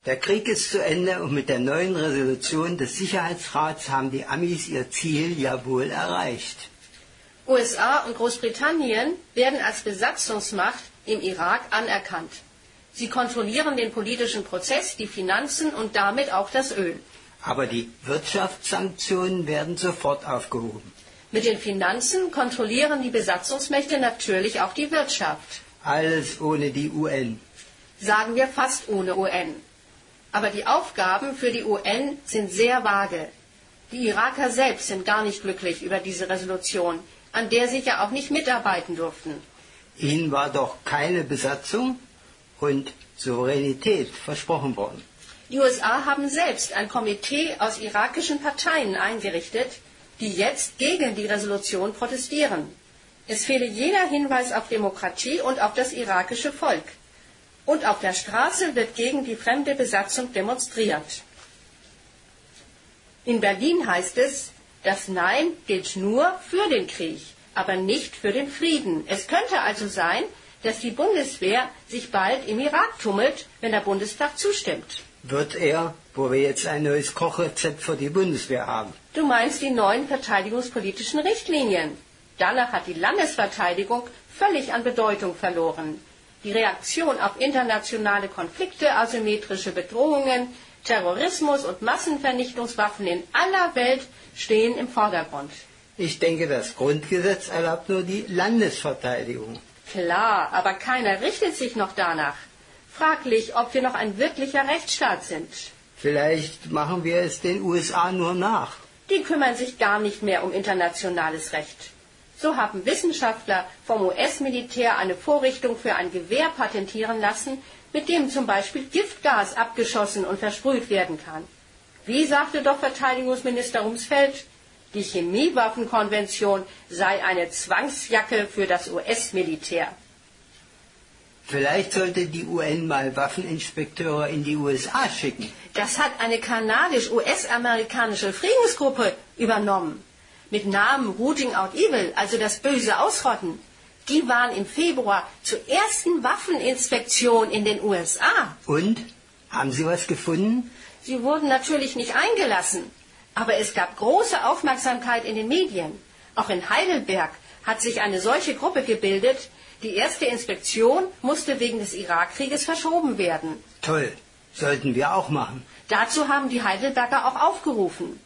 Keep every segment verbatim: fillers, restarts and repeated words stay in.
Der Krieg ist zu Ende und mit der neuen Resolution des Sicherheitsrats haben die Amis ihr Ziel ja wohl erreicht. U S A und Großbritannien werden als Besatzungsmacht im Irak anerkannt. Sie kontrollieren den politischen Prozess, die Finanzen und damit auch das Öl. Aber die Wirtschaftssanktionen werden sofort aufgehoben. Mit den Finanzen kontrollieren die Besatzungsmächte natürlich auch die Wirtschaft. Alles ohne die U N. Sagen wir fast ohne U N. Aber die Aufgaben für die U N sind sehr vage. Die Iraker selbst sind gar nicht glücklich über diese Resolution, an der sie ja auch nicht mitarbeiten durften. Ihnen war doch keine Besatzung und Souveränität versprochen worden. Die U S A haben selbst ein Komitee aus irakischen Parteien eingerichtet, die jetzt gegen die Resolution protestieren. Es fehle jeder Hinweis auf Demokratie und auf das irakische Volk. Und auf der Straße wird gegen die fremde Besatzung demonstriert. In Berlin heißt es, das Nein gilt nur für den Krieg, aber nicht für den Frieden. Es könnte also sein, dass die Bundeswehr sich bald im Irak tummelt, wenn der Bundestag zustimmt. Wird er, wo wir jetzt ein neues Kochrezept für die Bundeswehr haben? Du meinst die neuen verteidigungspolitischen Richtlinien. Danach hat die Landesverteidigung völlig an Bedeutung verloren. Die Reaktion auf internationale Konflikte, asymmetrische Bedrohungen, Terrorismus und Massenvernichtungswaffen in aller Welt stehen im Vordergrund. Ich denke, das Grundgesetz erlaubt nur die Landesverteidigung. Klar, aber keiner richtet sich noch danach. Fraglich, ob wir noch ein wirklicher Rechtsstaat sind. Vielleicht machen wir es den U S A nur nach. Die kümmern sich gar nicht mehr um internationales Recht. So haben Wissenschaftler vom U S-Militär eine Vorrichtung für ein Gewehr patentieren lassen, mit dem zum Beispiel Giftgas abgeschossen und versprüht werden kann. Wie sagte doch Verteidigungsminister Rumsfeld, die Chemiewaffenkonvention sei eine Zwangsjacke für das U S-Militär. Vielleicht sollte die U N mal Waffeninspekteure in die U S A schicken. Das hat eine kanadisch-U S-amerikanische Friedensgruppe übernommen. Mit Namen Rooting Out Evil, also das Böse ausrotten. Die waren im Februar zur ersten Waffeninspektion in den U S A. Und? Haben Sie was gefunden? Sie wurden natürlich nicht eingelassen. Aber es gab große Aufmerksamkeit in den Medien. Auch in Heidelberg hat sich eine solche Gruppe gebildet. Die erste Inspektion musste wegen des Irakkrieges verschoben werden. Toll, sollten wir auch machen. Dazu haben die Heidelberger auch aufgerufen.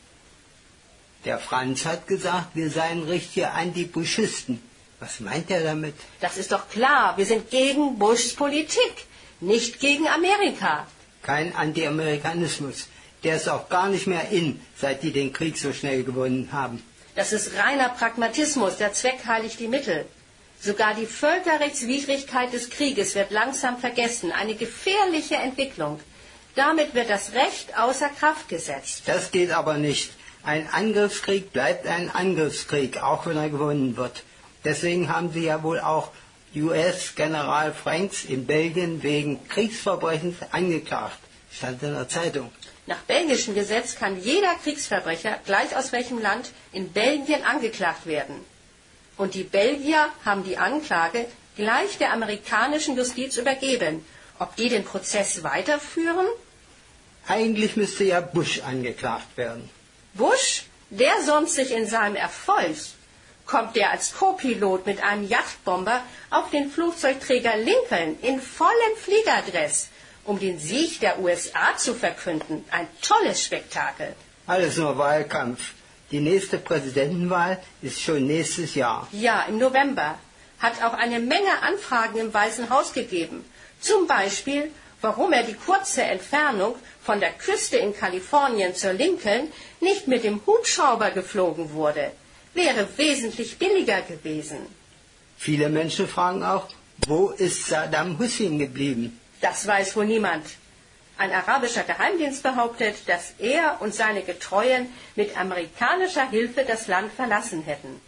Der Franz hat gesagt, wir seien richtige Anti-Buschisten. Was meint er damit? Das ist doch klar, wir sind gegen Bushs Politik, nicht gegen Amerika. Kein Anti-Amerikanismus. Der ist auch gar nicht mehr in, seit die den Krieg so schnell gewonnen haben. Das ist reiner Pragmatismus, der Zweck heiligt die Mittel. Sogar die Völkerrechtswidrigkeit des Krieges wird langsam vergessen, eine gefährliche Entwicklung. Damit wird das Recht außer Kraft gesetzt. Das geht aber nicht. Ein Angriffskrieg bleibt ein Angriffskrieg, auch wenn er gewonnen wird. Deswegen haben Sie ja wohl auch U S-General Franks in Belgien wegen Kriegsverbrechens angeklagt. Stand in der Zeitung. Nach belgischem Gesetz kann jeder Kriegsverbrecher, gleich aus welchem Land, in Belgien angeklagt werden. Und die Belgier haben die Anklage gleich der amerikanischen Justiz übergeben. Ob die den Prozess weiterführen? Eigentlich müsste ja Bush angeklagt werden. Bush? Der sonst sich in seinem Erfolg. Kommt der als Co-Pilot mit einem Yachtbomber auf den Flugzeugträger Lincoln in vollem Fliegerdress, um den Sieg der U S A zu verkünden. Ein tolles Spektakel. Alles nur Wahlkampf. Die nächste Präsidentenwahl ist schon nächstes Jahr. Ja, im November. Hat auch eine Menge Anfragen im Weißen Haus gegeben. Zum Beispiel, warum er die kurze Entfernung von der Küste in Kalifornien zur Lincoln nicht mit dem Hubschrauber geflogen wurde. Wäre wesentlich billiger gewesen. Viele Menschen fragen auch, wo ist Saddam Hussein geblieben? Das weiß wohl niemand. Ein arabischer Geheimdienst behauptet, dass er und seine Getreuen mit amerikanischer Hilfe das Land verlassen hätten.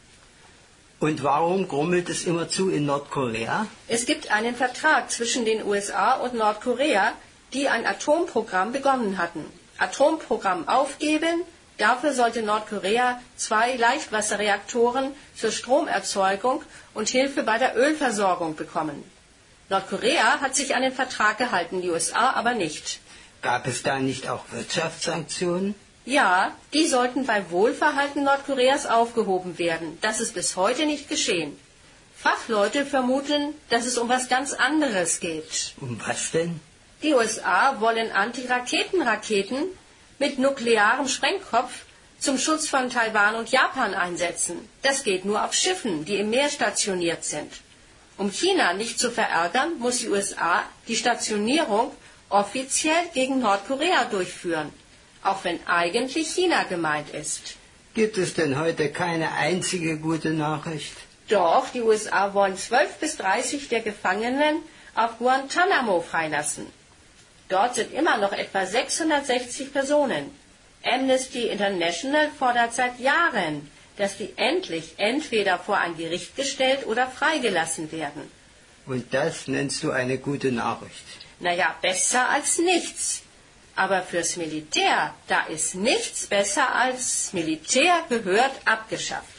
Und warum grummelt es immerzu in Nordkorea? Es gibt einen Vertrag zwischen den U S A und Nordkorea, die ein Atomprogramm begonnen hatten. Atomprogramm aufgeben, dafür sollte Nordkorea zwei Leichtwasserreaktoren zur Stromerzeugung und Hilfe bei der Ölversorgung bekommen. Nordkorea hat sich an den Vertrag gehalten, die U S A aber nicht. Gab es da nicht auch Wirtschaftssanktionen? Ja, die sollten bei Wohlverhalten Nordkoreas aufgehoben werden. Das ist bis heute nicht geschehen. Fachleute vermuten, dass es um was ganz anderes geht. Um was denn? Die U S A wollen Antiraketenraketen mit nuklearem Sprengkopf zum Schutz von Taiwan und Japan einsetzen. Das geht nur auf Schiffen, die im Meer stationiert sind. Um China nicht zu verärgern, muss die U S A die Stationierung offiziell gegen Nordkorea durchführen, auch wenn eigentlich China gemeint ist. Gibt es denn heute keine einzige gute Nachricht? Doch, die U S A wollen zwölf bis dreißig der Gefangenen auf Guantanamo freilassen. Dort sind immer noch etwa sechshundertsechzig Personen. Amnesty International fordert seit Jahren, dass die endlich entweder vor ein Gericht gestellt oder freigelassen werden. Und das nennst du eine gute Nachricht? Naja, besser als nichts. Aber fürs Militär, da ist nichts besser als Militär gehört abgeschafft.